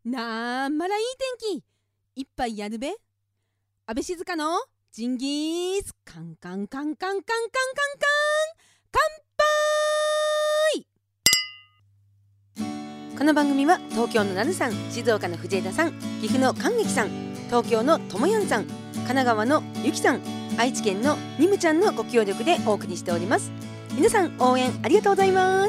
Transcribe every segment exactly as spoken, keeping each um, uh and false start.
なんまらいい天気いっぱいやるべ。安倍静香のジンギースカンカンカンカンカンカンカンカン乾杯。この番組は東京のなるさん、静岡の藤枝さん、岐阜の関劇さん、東京のともやんさん、神奈川のゆきさん、愛知県のにむちゃんのご協力でお送りしております。皆さん応援ありがとうございます。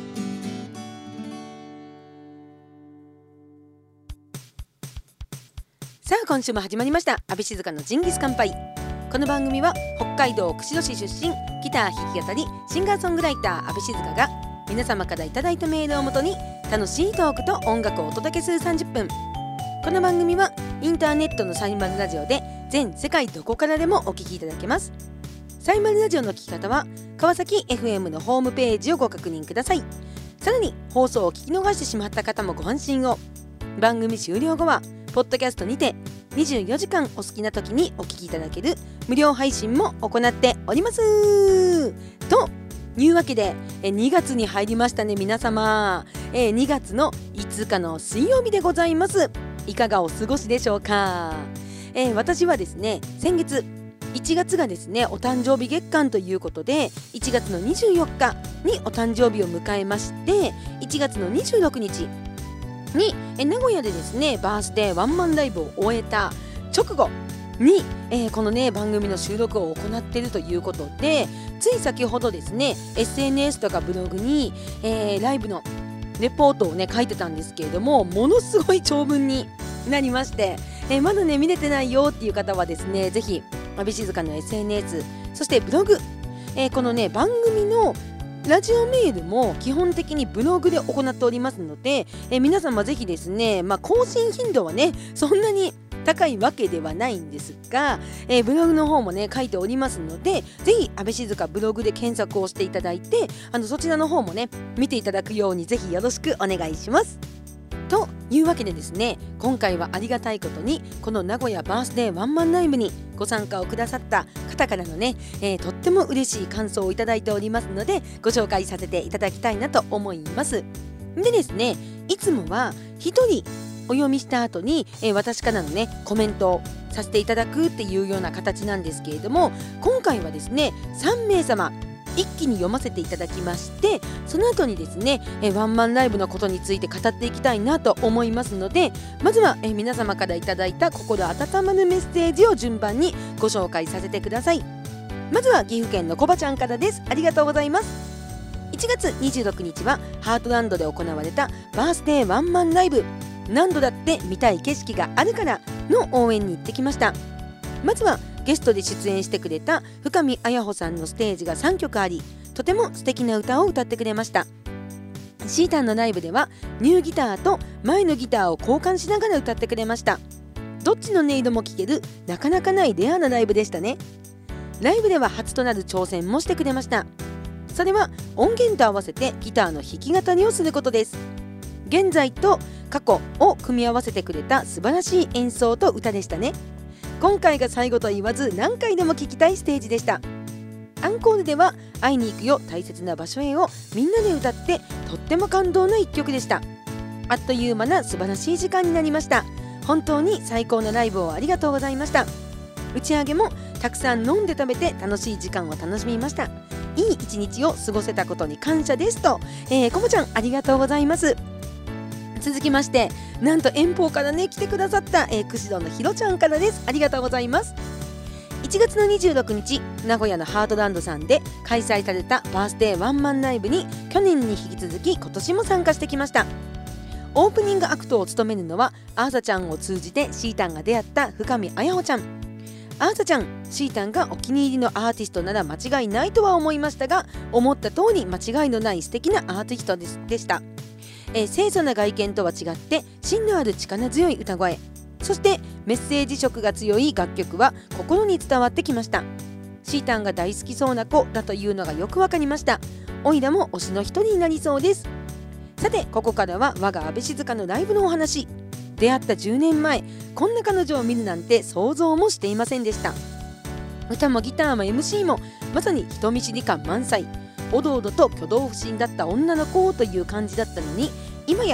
さあ今週も始まりました安倍静香のジンギス乾杯。この番組は北海道釧路市出身、ギター弾き語りシンガーソングライター安倍静香が皆様からいただいたメールをもとに楽しいトークと音楽をお届けするさんじゅっぷん。この番組はインターネットのサイマルラジオで全世界どこからでもお聞きいただけます。サイマルラジオの聞き方は川崎 エフエム のホームページをご確認ください。さらに放送を聞き逃してしまった方もご安心を。番組終了後はポッドキャストにてにじゅうよじかんお好きな時にお聞きいただける無料配信も行っておりますというわけで、にがつに入りましたね。皆様にがつのいつかの水曜日でございます。いかがお過ごしでしょうか。私はですね、先月いちがつがですねお誕生日月間ということで、いちがつのにじゅうよっかにお誕生日を迎えまして、いちがつのにじゅうろくにちに名古屋でですねバースデーワンマンライブを終えた直後に、えー、このね番組の収録を行っているということで、つい先ほどですね エスエヌエス とかブログに、えー、ライブのレポートをね書いてたんですけれども、ものすごい長文になりまして、えー、まだね見れてないよっていう方はですね、ぜひ安倍静香の エスエヌエス そしてブログ、えー、このね番組のラジオメールも基本的にブログで行っておりますので、え皆様ぜひですね、まあ、更新頻度はねそんなに高いわけではないんですが、えブログの方もね書いておりますので、ぜひ安倍静香ブログで検索をしていただいて、あのそちらの方もね見ていただくようにぜひよろしくお願いします。というわけでですね、今回はありがたいことにこの名古屋バースデーワンマンライブにご参加をくださった方からのね、えー、とっても嬉しい感想をいただいておりますので、ご紹介させていただきたいなと思います。でですね、いつもは一人お読みした後に、えー、私からのねコメントをさせていただくっていうような形なんですけれども、今回はですねさんめいさま一気に読ませていただきまして、その後にですねえワンマンライブのことについて語っていきたいなと思いますので、まずはえ皆様からいただいた心温まるメッセージを順番にご紹介させてください。まずは岐阜県のコバちゃんからです。ありがとうございます。いちがつにじゅうろくにちはハートランドで行われたバースデーワンマンライブ、何度だって見たい景色があるからの応援に行ってきました。まずはゲストで出演してくれた深見綾穂さんのステージがさんきょくあり、とても素敵な歌を歌ってくれました。シータンのライブではニューギターと前のギターを交換しながら歌ってくれました。どっちの音色も聴けるなかなかないレアなライブでしたね。ライブでは初となる挑戦もしてくれました。それは音源と合わせてギターの弾き語りをすることです。現在と過去を組み合わせてくれた素晴らしい演奏と歌でしたね。今回が最後と言わず何回でも聴きたいステージでした。アンコールでは会いに行くよ大切な場所へをみんなで歌って、とっても感動の一曲でした。あっという間な素晴らしい時間になりました。本当に最高のライブをありがとうございました。打ち上げもたくさん飲んで食べて楽しい時間を楽しみました。いい一日を過ごせたことに感謝ですと、えー、コボちゃんありがとうございます。続きまして、なんと遠方からね来てくださった、えー、釧路のひろちゃんからです。ありがとうございます。いちがつのにじゅうろくにち名古屋のハートランドさんで開催されたバースデーワンマンライブに去年に引き続き今年も参加してきました。オープニングアクトを務めるのはアーサちゃんを通じてシータンが出会った深見綾穂ちゃん。アーサちゃん、シータンがお気に入りのアーティストなら間違いないとは思いましたが、思った通り間違いのない素敵なアーティストでした。えー、清楚な外見とは違って芯のある力強い歌声、そしてメッセージ色が強い楽曲は心に伝わってきました。シータンが大好きそうな子だというのがよくわかりました。おいらも推しの一人になりそうです。さてここからは我が安倍静香のライブのお話。出会ったじゅうねんまえ、こんな彼女を見るなんて想像もしていませんでした。歌もギターも エムシー もまさに人見知り感満載、おどおどと挙動不審だった女の子という感じだったのに、今や歌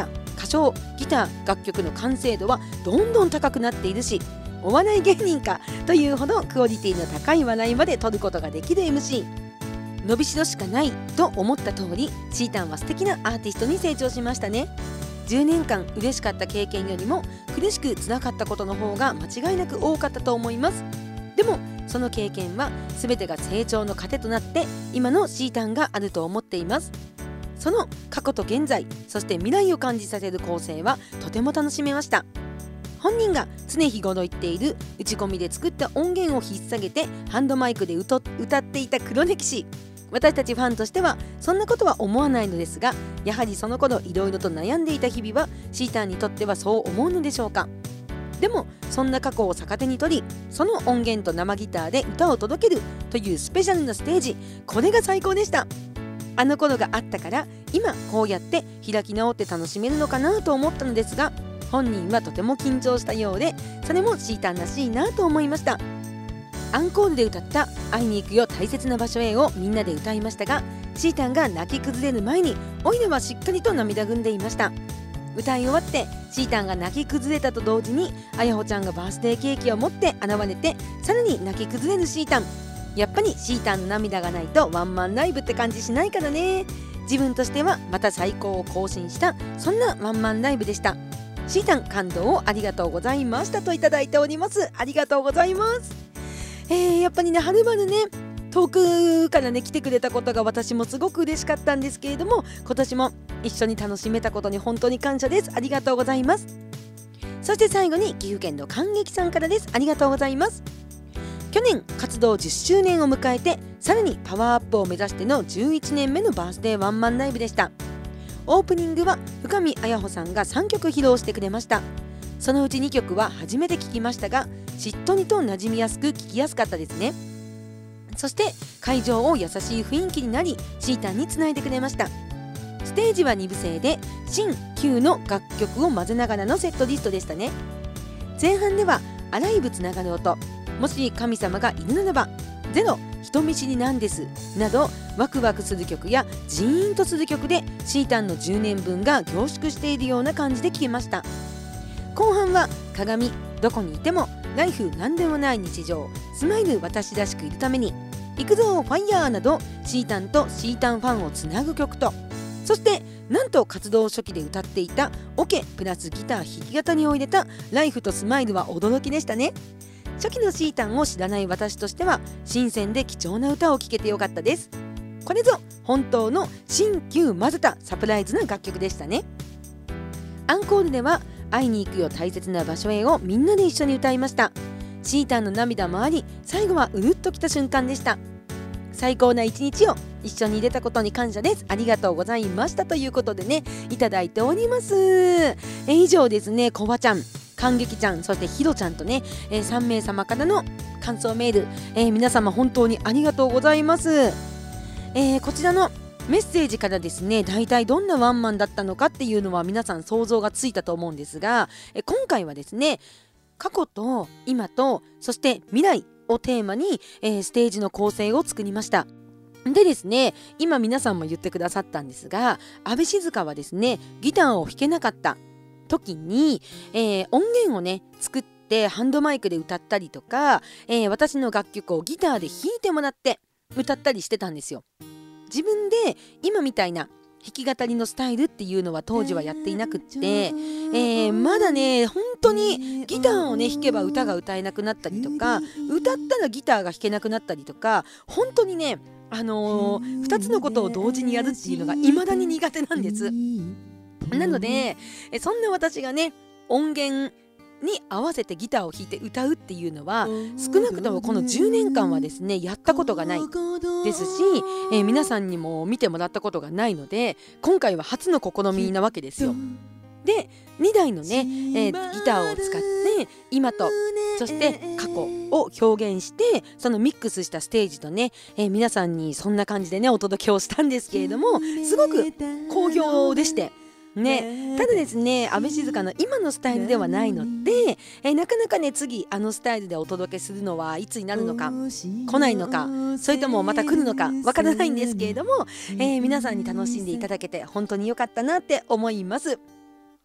唱、ギター、楽曲の完成度はどんどん高くなっているし、お笑い芸人かというほどクオリティの高い笑いまで取ることができる エムシー、 伸びしろしかないと思った通り、シータンは素敵なアーティストに成長しましたね。じゅうねんかん嬉しかった経験よりも苦しく辛かったことの方が間違いなく多かったと思います。でもその経験は全てが成長の糧となって今のシータンがあると思っています。その過去と現在、そして未来を感じさせる構成はとても楽しめました。本人が常日頃言っている打ち込みで作った音源を引っ提げてハンドマイクで歌っていた黒歴史、私たちファンとしてはそんなことは思わないのですが、やはりその頃いろいろと悩んでいた日々はシータンにとってはそう思うのでしょうか。でもそんな過去を逆手に取り、その音源と生ギターで歌を届けるというスペシャルなステージ、これが最高でした。あの頃があったから今こうやって開き直って楽しめるのかなと思ったのですが、本人はとても緊張したようで、それもシータンらしいなと思いました。アンコールで歌った会いに行くよ大切な場所へをみんなで歌いましたが、シータンが泣き崩れる前にオイラはしっかりと涙ぐんでいました。歌い終わってシータンが泣き崩れたと同時にあやほちゃんがバースデーケーキを持って現れて、さらに泣き崩れるシータン。やっぱりシータンの涙がないとワンマンライブって感じしないからね。自分としてはまた最高を更新した、そんなワンマンライブでした。シータン感動をありがとうございましたといただいております。ありがとうございます。えー、やっぱりね、はるばるね遠くからね来てくれたことが私もすごく嬉しかったんですけれども、今年も一緒に楽しめたことに本当に感謝です。ありがとうございます。そして最後に岐阜県の感激さんからです。ありがとうございます。去年活動じゅっしゅうねんを迎えて、さらにパワーアップを目指してのじゅういちねんめのバースデーワンマンライブでした。オープニングは深見綾穂さんがさんきょく披露してくれました。そのうちにきょくは初めて聴きましたが、しっとりと馴染みやすく聴きやすかったですね。そして会場を優しい雰囲気になり、シータンにつないでくれました。ステージはにぶ制で新旧の楽曲を混ぜながらのセットリストでしたね。前半ではあらゆるつながる音、もし神様がいるならば、ゼロ、人見知りなんですなどワクワクする曲やジーンとする曲でシータンのじゅうねんぶんが凝縮しているような感じで聴けました。後半は鏡、どこにいても、ライフなんでもない日常、スマイル私らしくいるために、行くぞファイヤーなどシータンとシータンファンをつなぐ曲と、そしてなんと活動初期で歌っていたオケプラスギター弾き語りを入れたライフとスマイルは驚きでしたね。初期のシータンを知らない私としては新鮮で貴重な歌を聴けてよかったです。これぞ本当の新旧混ぜたサプライズな楽曲でしたね。アンコールでは会いに行くよ大切な場所へをみんなで一緒に歌いました。シータンの涙もあり、最後はうるっときた瞬間でした。最高な一日を一緒に入れたことに感謝です。ありがとうございましたということでね、いただいております。え以上ですね、こばちゃん、感激ちゃん、そしてひろちゃんとね、えー、さんめいさまからの感想メール、えー、皆様本当にありがとうございます。えー、こちらのメッセージからですね、大体どんなワンマンだったのかっていうのは皆さん想像がついたと思うんですが、え今回はですね、過去と今とそして未来をテーマに、えー、ステージの構成を作りました。でですね、今皆さんも言ってくださったんですが、安倍静香はですね、ギターを弾けなかった時に、えー、音源をね作ってハンドマイクで歌ったりとか、えー、私の楽曲をギターで弾いてもらって歌ったりしてたんですよ。自分で今みたいな弾き語りのスタイルっていうのは当時はやっていなくって、えー、まだね本当にギターをね弾けば歌が歌えなくなったりとか、歌ったらギターが弾けなくなったりとか、本当にねあのー、ふたつのことを同時にやるっていうのが未だに苦手なんです。なのでそんな私がね音源に合わせてギターを弾いて歌うっていうのは少なくともこのじゅうねんかんはですねやったことがないですし、えー、皆さんにも見てもらったことがないので、今回は初の試みなわけですよ。でにだいのね、えー、ギターを使って今とそして過去を表現して、そのミックスしたステージとね、えー、皆さんにそんな感じでねお届けをしたんですけれども、すごく好評でしてね、ただですね、安倍静香の今のスタイルではないので、えー、なかなかね次あのスタイルでお届けするのはいつになるのか、来ないのか、それともまた来るのかわからないんですけれども、えー、皆さんに楽しんでいただけて本当に良かったなって思います。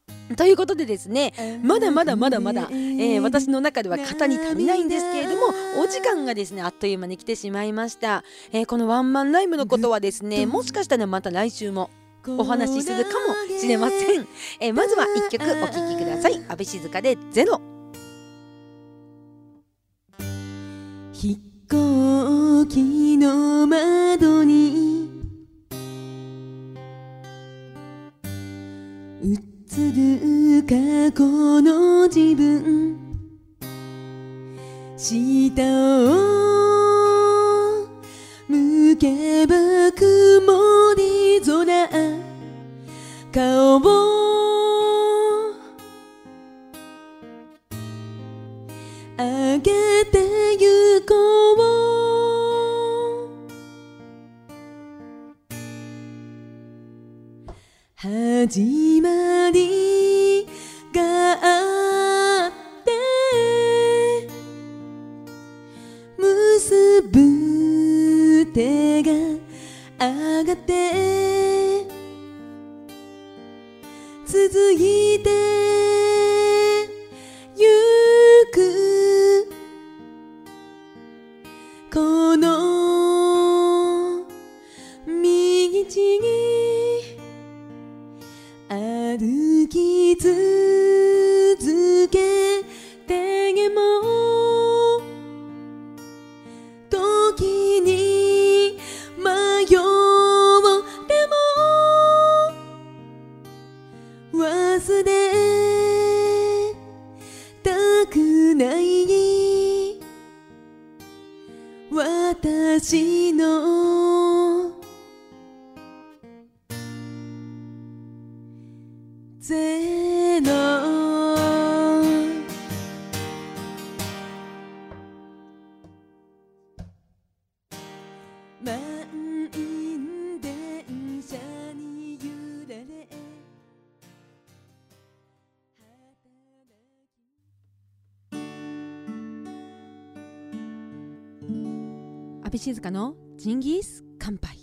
ということでですね、まだまだまだまだ、えー、私の中では型に足りないんですけれども、お時間がですねあっという間に来てしまいました。えー、このワンマンライブのことはですね、もしかしたらまた来週もお話しするかもしれません。えー、まずはいっきょくお聴きください。阿部静香でゼロ。 飛行機の窓に映る過去の自分、下を向けば曇り空、顔を上げてゆこう。始まりがあって結ぶ手が上がって続いてゆくこの道に歩き続けても時に迷っても忘れたくない私のゼロ。満員電車に揺られ阿部静香のジンギス乾杯。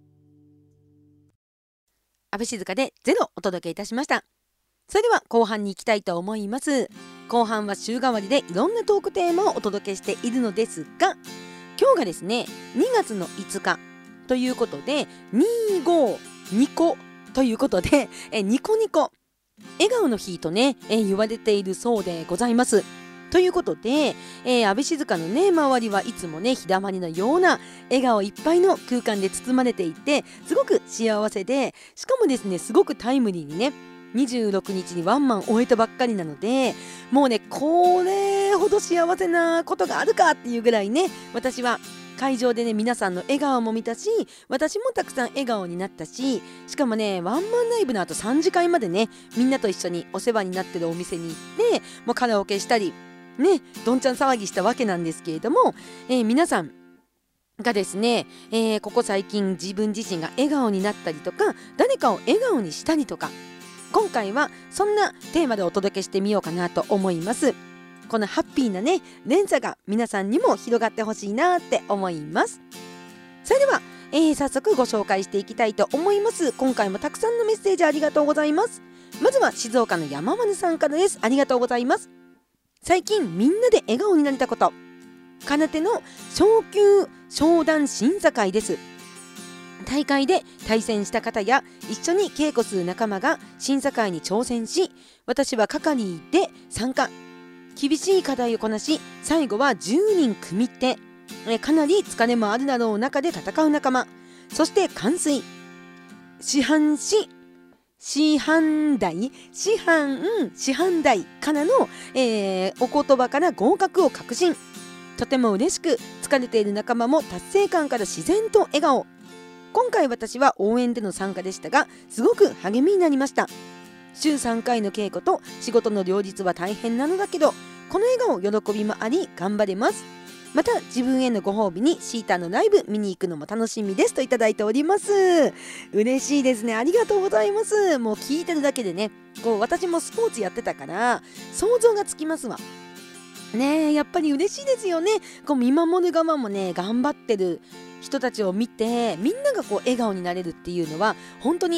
阿部静香でゼロお届けいたしました。それでは後半に行きたいと思います。後半は週替わりでいろんなトークテーマをお届けしているのですが、今日がですねにがつのいつかということでにじゅうごニコということで、えニコニコ笑顔の日とねえ言われているそうでございます。ということで、えー、阿部静香のね周りはいつもね日だまりのような笑顔いっぱいの空間で包まれていて、すごく幸せで、しかもですねすごくタイムリーにねにじゅうろくにちにワンマン終えたばっかりなので、もうねこれほど幸せなことがあるかっていうぐらいね、私は会場でね皆さんの笑顔も見たし、私もたくさん笑顔になったし、しかもねワンマンライブの後さんじかんまでねみんなと一緒にお世話になってるお店に行ってもうカラオケしたりねどんちゃん騒ぎしたわけなんですけれども、えー、皆さんがですね、えー、ここ最近自分自身が笑顔になったりとか誰かを笑顔にしたりとか、今回はそんなテーマでお届けしてみようかなと思います。このハッピーなね連鎖が皆さんにも広がってほしいなって思います。それでは、えー、早速ご紹介していきたいと思います。今回もたくさんのメッセージありがとうございます。まずは静岡の山丸さんからです。ありがとうございます。最近みんなで笑顔になれたこと、空手の昇級昇段審査会です。大会で対戦した方や一緒に稽古する仲間が審査会に挑戦し、私は係で参加。厳しい課題をこなし、最後はじゅうにん組み手、えかなり疲れもあるだろう中で戦う仲間、そして完遂。師範師師範代師範師範代からの、えー、お言葉から合格を確信。とても嬉しく、疲れている仲間も達成感から自然と笑顔。今回私は応援での参加でしたが、すごく励みになりました。週さんかいの稽古と仕事の両日は大変なのだけど、この笑顔喜びもあり頑張れます。また自分へのご褒美にシーターのライブ見に行くのも楽しみですといただいております。嬉しいですね、ありがとうございます。もう聞いてるだけでね、こう私もスポーツやってたから想像がつきますわね。えやっぱり嬉しいですよね。こう見守る側もね頑張ってる人たちを見て、みんながこう笑顔になれるっていうのは本当に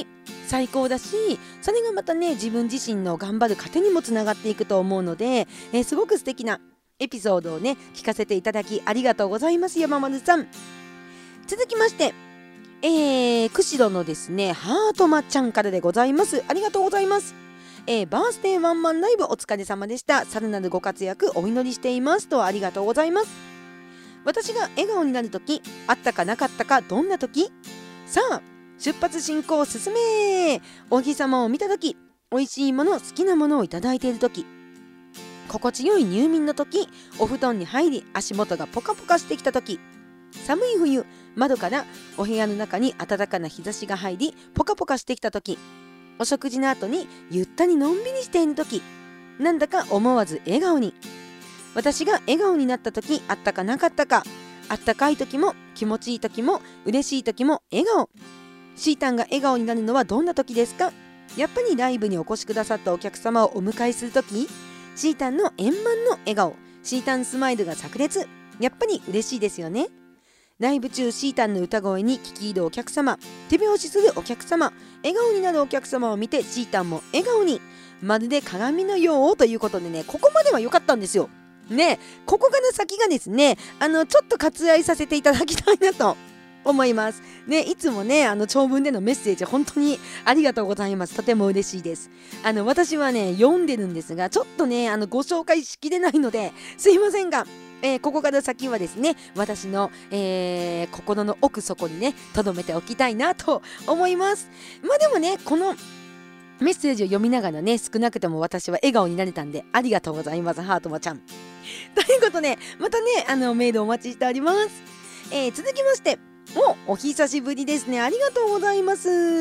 最高だし、それがまたね自分自身の頑張る糧にもつながっていくと思うので、えー、すごく素敵なエピソードをね聞かせていただきありがとうございます、山丸さん。続きまして、えー、釧路のですねハートマちゃんからでございます。ありがとうございます。えー、バースデーワンマンライブお疲れ様でした。さらなるご活躍お祈りしていますと、ありがとうございます。私が笑顔になるとき、あったかなかったか、どんなとき？さあ出発進行進め。お日様を見たとき、おいしいもの好きなものをいただいているとき、心地よい入眠のとき、お布団に入り足元がポカポカしてきたとき、寒い冬窓からお部屋の中に暖かな日差しが入りポカポカしてきたとき、お食事の後にゆったりのんびりしているとき、なんだか思わず笑顔に。私が笑顔になったとき、あったかなかったか、あったかいときも気持ちいいときも嬉しいときも笑顔。シータンが笑顔になるのはどんなときですか？やっぱりライブにお越しくださったお客様をお迎えするとき、シータンの円満の笑顔、シータンスマイルが炸裂、やっぱり嬉しいですよね。ライブ中シータンの歌声に聞き入るお客様、手拍子するお客様、笑顔になるお客様を見てシータンも笑顔に、まるで鏡のようということでね、ここまでは良かったんですよね。ここから先がですね、あのちょっと割愛させていただきたいなと思いますね。いつもねあの長文でのメッセージ本当にありがとうございます。とても嬉しいです。あの私はね読んでるんですが、ちょっとねあのご紹介しきれないのですいませんが、えー、ここから先はですね私の、えー、心の奥底にね留めておきたいなと思います。まあでもねこのメッセージを読みながらね少なくとも私は笑顔になれたんでありがとうございます、ハートマちゃん。ということでまたねあのメールお待ちしております。えー、続きまして、おお久しぶりですね。ありがとうございます。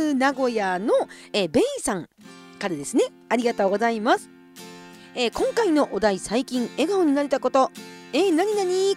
名古屋の、えー、ベイさんからですね。ありがとうございます。えー、今回のお題、最近笑顔になれたこと、えー、何々って、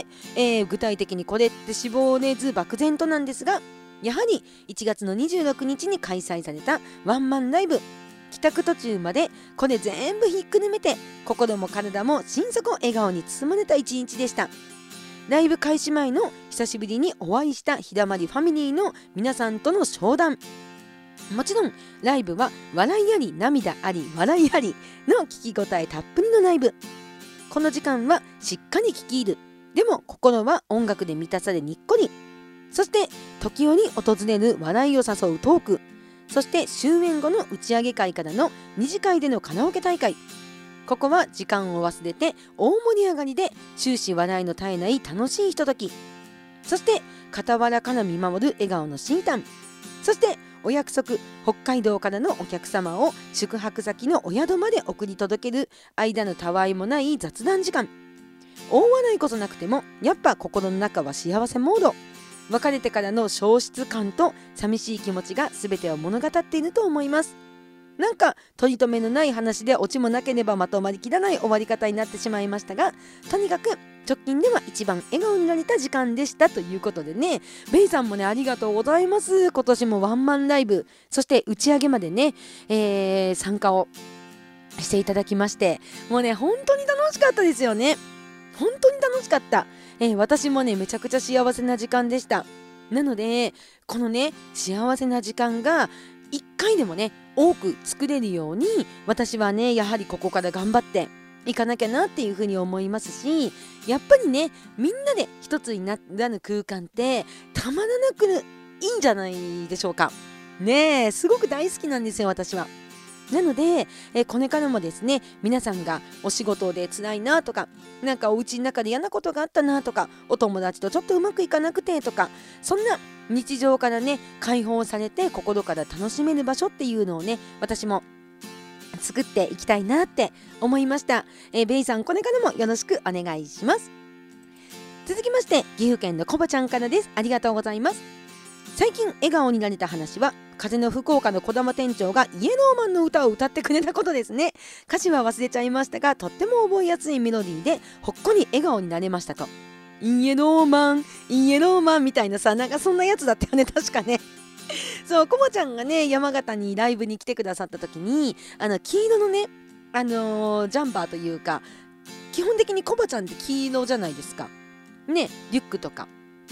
えー、具体的にこれって死亡熱漠然となんですが、やはりいちがつのにじゅうろくにちに開催されたワンマンライブ、帰宅途中までこれ全部ひっくるめて心も体も心底笑顔に包まれた一日でした。ライブ開始前の久しぶりにお会いしたひだまりファミリーの皆さんとの商談、もちろんライブは笑いあり涙あり笑いありの聞き応えたっぷりのライブ。この時間はしっかり聞き入る、でも心は音楽で満たされにっこり、そして時折訪れる笑いを誘うトーク、そして終演後の打ち上げ会からの二次会でのカラオケ大会。ここは時間を忘れて大盛り上がりで終始笑いの絶えない楽しいひととき、そして傍らから見守る笑顔のシータン、そしてお約束北海道からのお客様を宿泊先のお宿まで送り届ける間のたわいもない雑談時間。大笑いこそなくてもやっぱ心の中は幸せモード。別れてからの消失感と寂しい気持ちが全てを物語っていると思います。なんか取り留めのない話でオチもなければまとまりきらない終わり方になってしまいましたが、とにかく直近では一番笑顔になれた時間でしたということでね、ベイさんもねありがとうございます。今年もワンマンライブ、そして打ち上げまでね、えー、参加をしていただきまして、もうね本当に楽しかったですよね。本当に楽しかった、えー、私もねめちゃくちゃ幸せな時間でした。なのでこのね幸せな時間がいっかいでもね多く作れるように、私はねやはりここから頑張っていかなきゃなっていうふうに思いますし、やっぱりねみんなで一つにならぬ空間ってたまらなくいいんじゃないでしょうかね。えすごく大好きなんですよ私は。なので、えこれからもですね皆さんがお仕事で辛いなとか、なんかお家の中で嫌なことがあったなとか、お友達とちょっとうまくいかなくてとか、そんな日常からね解放されて心から楽しめる場所っていうのをね私も作っていきたいなって思いました。えー、ベイさんこれからもよろしくお願いします。続きまして岐阜県のコバちゃんからです。ありがとうございます。最近笑顔になれた話は、風の福岡の児玉店長がイエローマンの歌を歌ってくれたことですね。歌詞は忘れちゃいましたが、とっても覚えやすいメロディーでほっこり笑顔になれましたと。イエローマンイエローマンみたいなさ、なんかそんなやつだったよね確かね。そうコバちゃんがね山形にライブに来てくださった時に、あの黄色のねあのー、ジャンパーというか、基本的にコバちゃんって黄色じゃないですかね、リュックとか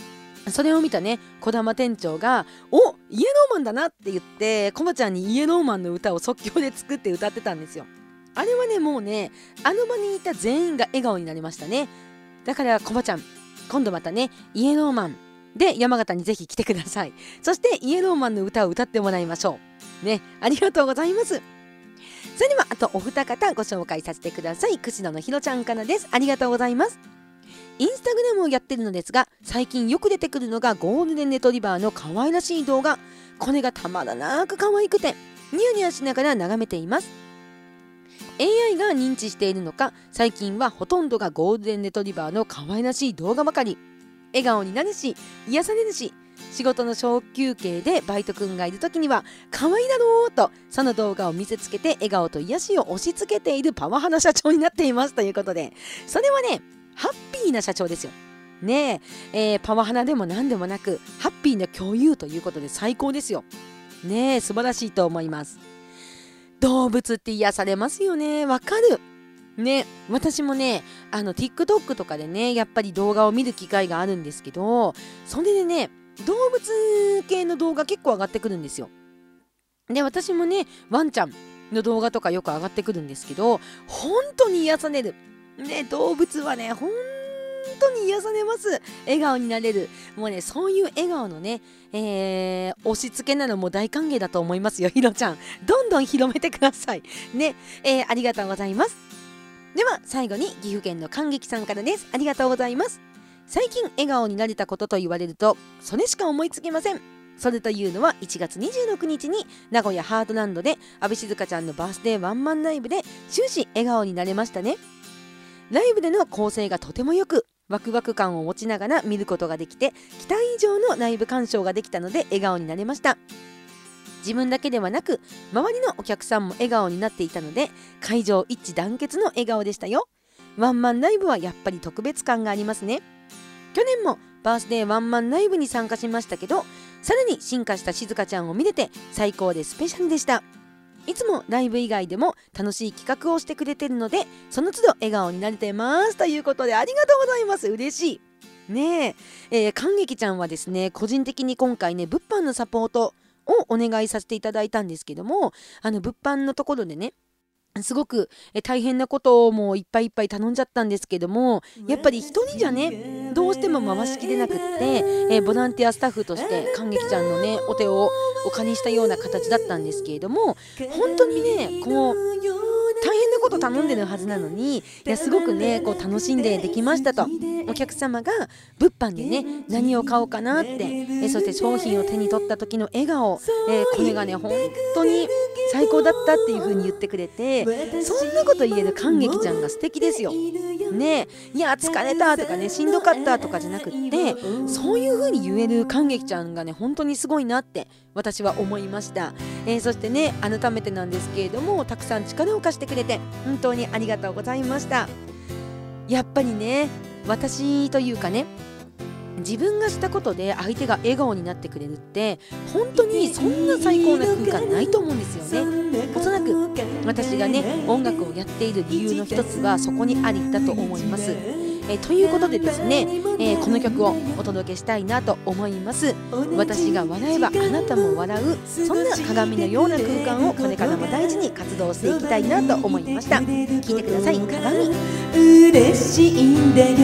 それを見たね児玉店長が「おイエローマンだな」って言ってコバちゃんにイエローマンの歌を即興で作って歌ってたんですよ。あれはねもうねあの場にいた全員が笑顔になりましたね。だからコバちゃん今度またねイエローマンで山形にぜひ来てください。そしてイエローマンの歌を歌ってもらいましょうね。ありがとうございます。それではあとお二方ご紹介させてください。串野のひろちゃんからです。ありがとうございます。インスタグラムをやってるのですが最近よく出てくるのがゴールデンレトリバーの可愛らしい動画。これがたまらなく可愛くてニヤニヤしながら眺めています。 エーアイ が認知しているのか最近はほとんどがゴールデンレトリバーの可愛らしい動画ばかり。笑顔になるし癒されるし仕事の小休憩でバイトくんがいる時には可愛いだろうとその動画を見せつけて笑顔と癒しを押し付けているパワハラ社長になっていますということで、それはねハッピーな社長ですよねえ、えー、パワハラでも何でもなくハッピーな共有ということで最高ですよねえ。素晴らしいと思います。動物って癒されますよね。わかるね。私もねあの TikTok とかでねやっぱり動画を見る機会があるんですけど、それでね動物系の動画結構上がってくるんですよ。で私もねワンちゃんの動画とかよく上がってくるんですけど本当に癒されるね。動物はね本当に癒されます。笑顔になれる。もうねそういう笑顔のね、えー、押し付けなのも大歓迎だと思いますよ。ひろちゃんどんどん広めてくださいね、えー、ありがとうございます。では最後に岐阜県の感激さんからです。ありがとうございます。最近笑顔になれたことと言われるとそれしか思いつきません。それというのはいちがつにじゅうろくにちに名古屋ハートランドで阿部静香ちゃんのバースデーワンマンライブで終始笑顔になれましたね。ライブでの構成がとてもよくワクワク感を持ちながら見ることができて期待以上のライブ鑑賞ができたので笑顔になれました。自分だけではなく周りのお客さんも笑顔になっていたので会場一致団結の笑顔でしたよ。ワンマンライブはやっぱり特別感がありますね。去年もバースデーワンマンライブに参加しましたけどさらに進化した静香ちゃんを見れて最高でスペシャルでした。いつもライブ以外でも楽しい企画をしてくれてるのでその都度笑顔になれてますということでありがとうございます。嬉しいねえ。えー、感激ちゃんはですね個人的に今回ね物販のサポートをお願いさせていただいたんですけどもあの物販のところでねすごく大変なことをもういっぱいいっぱい頼んじゃったんですけどもやっぱり一人じゃねどうしても回しきれなくって、えー、ボランティアスタッフとして感激ちゃんのねお手をお借りしたような形だったんですけれども本当にねこう大変なこと頼んでるはずなのにいやすごくねこう楽しんでできましたとお客様が物販でね何を買おうかなってえそして商品を手に取った時の笑顔、えー、これがね本当に最高だったっていう風に言ってくれてそんなこと言える感激ちゃんが素敵ですよね。いや疲れたとかねしんどかったとかじゃなくってそういう風に言える感激ちゃんがね本当にすごいなって私は思いました、えー、そしてね改めてなんですけれどもたくさん力を貸してくれて本当にありがとうございました。やっぱりね私というかね自分がしたことで相手が笑顔になってくれるって本当にそんな最高な空間ないと思うんですよね。おそらく私がね音楽をやっている理由の一つはそこにありだと思います。えー、ということでですね、えー、この曲をお届けしたいなと思います。私が笑えばあなたも笑うそんな鏡のような空間をこれからも大事に活動していきたいなと思いました。聞いてください。鏡。 嬉しいんだよ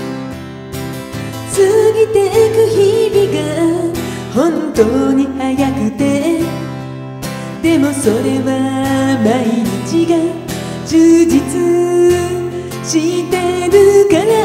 過ぎてく日々が本当に早くてでもそれは毎日が充実してるから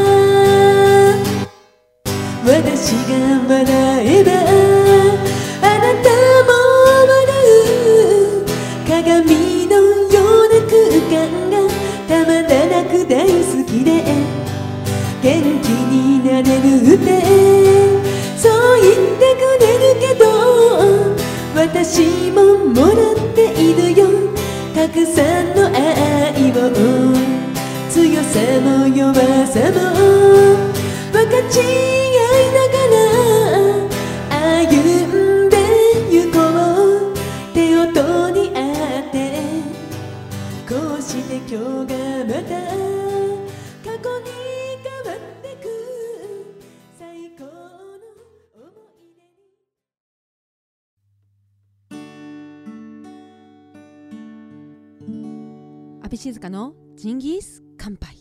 私が笑えばあなたも笑う鏡のような空間がたまらなく大好きで元気になれるってそう言ってくれるけど私ももらっているよたくさんの愛を強さも弱さも分かち合いながら歩んでゆこう手を取り合ってこうして今日がまた過去に変わってく最高の部静香のジンギス乾杯。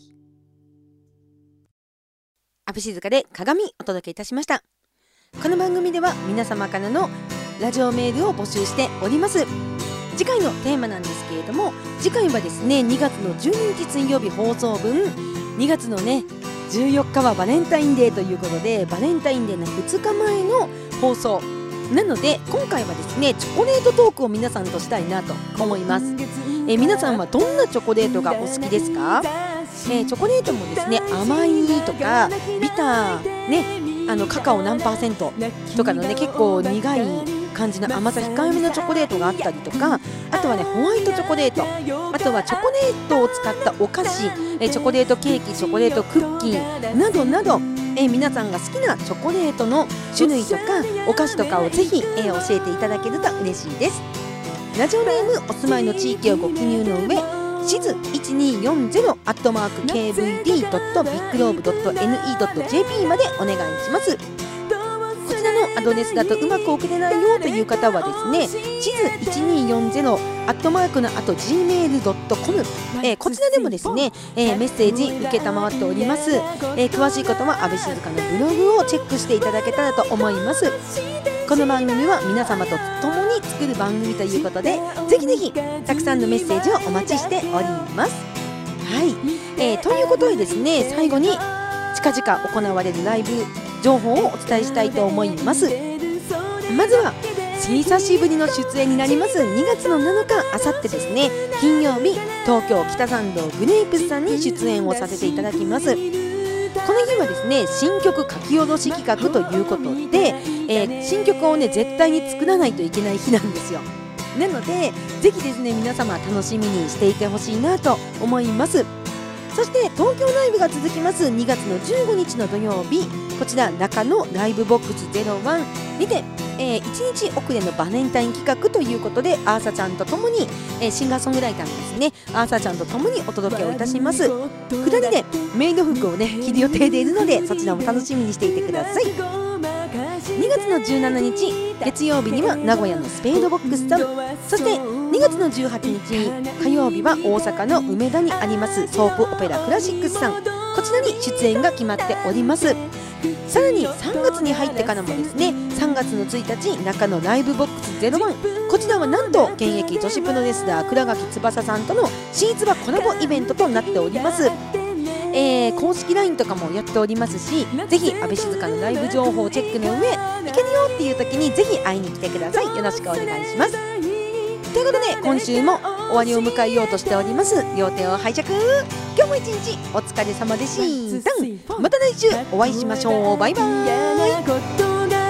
阿部静香で鏡お届けいたしました。この番組では皆様からのラジオメールを募集しております。次回のテーマなんですけれども、次回はですねにがつのじゅうににち水曜日放送分、にがつのねじゅうよっかはバレンタインデーということで、バレンタインデーのふつかまえの放送なので、今回はですねチョコレートトークを皆さんとしたいなと思います。え皆さんはどんなチョコレートがお好きですか？えー、チョコレートもですね甘いとかビターね、あのカカオ何パーセントとかのね結構苦い感じの甘さ控えめのチョコレートがあったりとか、あとはねホワイトチョコレート、あとはチョコレートを使ったお菓子、えチョコレートケーキ、チョコレートクッキーなどなど、え皆さんが好きなチョコレートの種類とかお菓子とかをぜひ、え教えていただけると嬉しいです。ラジオネームお住まいの地域をご記入の上、シズいちにーよんゼロ アットマーク ケーブイディー ドット ビッグローブ ドット エヌイー ドット ジェーピー までお願いします。こちらのアドレスだとうまく送れないよという方はですね、シズいちにーよんゼロ アットマークのあと ジーメール ドット コム、えー、こちらでもですね、えー、メッセージ受けたまわっております。えー、詳しいことは阿部静香のブログをチェックしていただけたらと思います。この番組は皆様と共に作る番組ということで、ぜひぜひたくさんのメッセージをお待ちしております。はい、えー、ということでですね、最後に近々行われるライブ情報をお伝えしたいと思います。まずは久しぶりの出演になりますにがつのなのか、あさってですね金曜日、東京北参道グレープスさんに出演をさせていただきます。この日はですね新曲書き下ろし企画ということで、えー、新曲をね絶対に作らないといけない日なんですよ。なのでぜひですね皆様楽しみにしていてほしいなと思います。そして東京ライブが続きますにがつのじゅうごにちの土曜日、こちら中野ライブボックスゼロワンにて、えー、いちにち遅れのバレンタイン企画ということで、アーサちゃんとともに、えー、シンガーソングライターのですねアーサちゃんとともにお届けをいたします。ふたりでメイド服をね着る予定でいるので、そちらも楽しみにしていてください。にがつのじゅうしちにち月曜日には名古屋のスペードボックスさん、そしてにがつのじゅうはちにち火曜日は大阪の梅田にありますソープオペラクラシックスさん、こちらに出演が決まっております。さらにさんがつに入ってからもですね、さんがつのついたち中野ライブボックスゼロワン、こちらはなんと現役女子プロレスラー倉垣翼さんとのシーツバコラボイベントとなっております。えー、公式 ライン とかもやっておりますし、ぜひ阿部静香のライブ情報チェックの上、いけるよっていう時にぜひ会いに来てください。よろしくお願いします。ということで今週も終わりを迎えようとしております。両手を拝借、今日も一日お疲れ様でした。また来週お会いしましょう。バイバイ。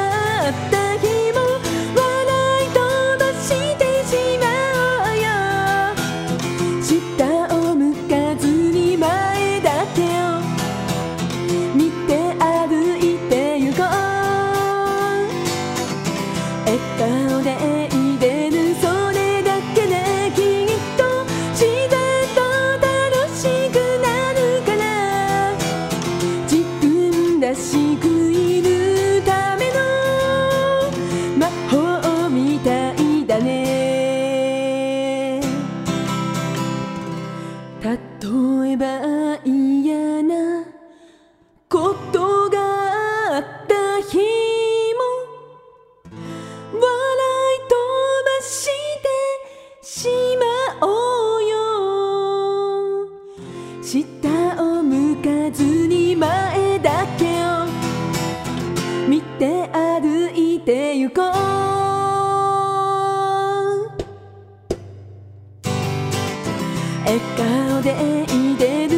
例えば嫌なことがあった日も笑い飛ばしてしまおうよ。下を向かずに前だけを見て歩いてゆこう。笑顔でいれる